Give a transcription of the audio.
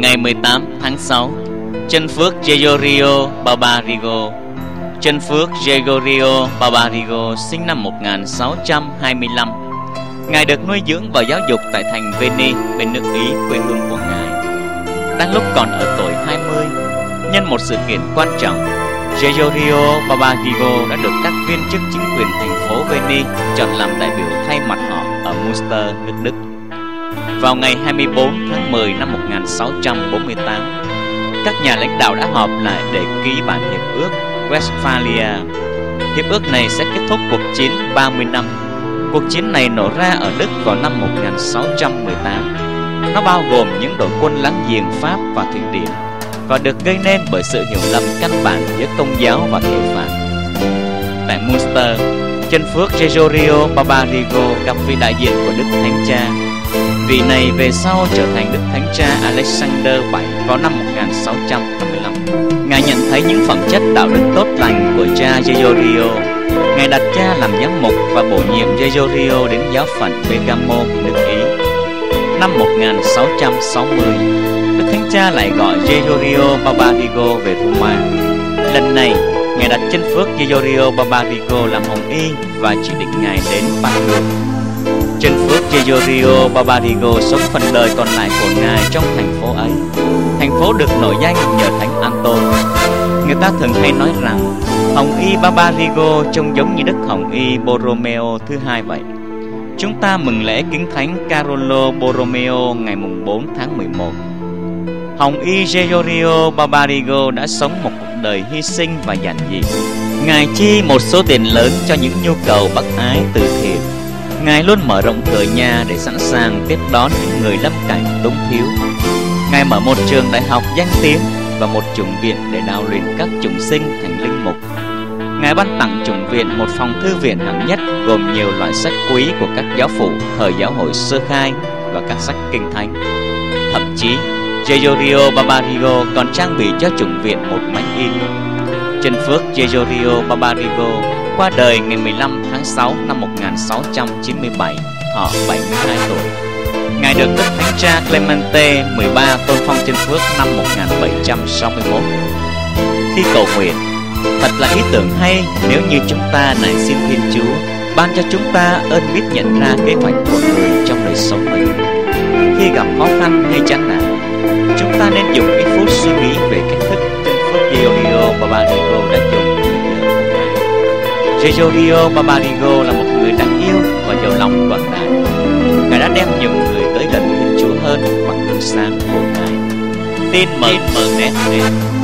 Ngày 18 tháng 6, Chân Phước Gregorio Barbarigo. Chân Phước Gregorio Barbarigo sinh năm 1625. Ngài được nuôi dưỡng và giáo dục tại thành Veni bên nước Ý, quê hương của Ngài. Đang lúc còn ở tuổi 20, nhân một sự kiện quan trọng, Gregorio Barbarigo đã được các viên chức chính quyền thành phố Veni chọn làm đại biểu thay mặt họ ở Münster, nước Đức. Vào ngày 24 tháng 10 năm 1648, các nhà lãnh đạo đã họp lại để ký bản hiệp ước Westphalia. Hiệp ước này sẽ kết thúc cuộc chiến 30 năm. Cuộc chiến này nổ ra ở Đức vào năm 1618. Nó bao gồm những đội quân láng giềng Pháp và Thụy Điển và được gây nên bởi sự hiểu lầm căn bản giữa Công giáo và Tội phạm. Tại Münster, Chân Phước Gregorio Barbarigo gặp vị đại diện của Đức Thánh Cha. Vị này về sau trở thành Đức Thánh Cha Alexander VII vào năm 1655. Ngài nhận thấy những phẩm chất đạo đức tốt lành của cha Gregorio. Ngài đặt cha làm giám mục và bổ nhiệm Gregorio đến giáo phận Bergamo, nước Ý. Năm 1660, Đức Thánh Cha lại gọi Gregorio Barbarigo về Roma. Lần này, Ngài đặt Chân Phước Gregorio Barbarigo làm hồng y và chỉ định Ngài đến Padua. Chân Phước Gregorio Barbarigo sống phần đời còn lại của Ngài trong thành phố ấy. Thành phố được nổi danh nhờ Thánh Anton. Người ta thường hay nói rằng hồng y Barbarigo trông giống như Đức Hồng y Borromeo thứ hai vậy. Chúng ta mừng lễ kính thánh Carolo Borromeo ngày 4 tháng 11. Hồng y Gregorio Barbarigo đã sống một cuộc đời hy sinh và giản dị. Ngài chi một số tiền lớn cho những nhu cầu bác ái từ thiện. Ngài luôn mở rộng cửa nhà để sẵn sàng tiếp đón những người lâm cảnh túng thiếu. Ngài mở một trường đại học danh tiếng và một chủng viện để đào luyện các chủng sinh thành linh mục. Ngài ban tặng chủng viện một phòng thư viện hạng nhất gồm nhiều loại sách quý của các giáo phụ thời giáo hội sơ khai và các sách kinh thánh. Thậm chí, Gregorio Barbarigo còn trang bị cho chủng viện một máy in. Chân Phước Gregorio Barbarigo qua đời ngày 15 tháng 6 năm 1697, thọ 72 tuổi. Ngài được Đức Thánh Cha Clemente 13 tôn phong Chân Phước năm 1761. Khi cầu nguyện, thật là ý tưởng hay nếu như chúng ta nài xin Thiên Chúa ban cho chúng ta ơn biết nhận ra kế hoạch của Người trong đời sống mình. Khi gặp khó khăn hay chán nản, chúng ta nên dùng ít phút suy nghĩ về cách thức Chân Phước Gregorio Barbarigo đã dùng để nhờ của Ngài. Gregorio Barbarigo là một người đáng yêu và giàu lòng quảng đại. Ngài đã đem nhiều người tới gần Thiên Chúa hơn bằng gương sáng của Ngài. Tin mừng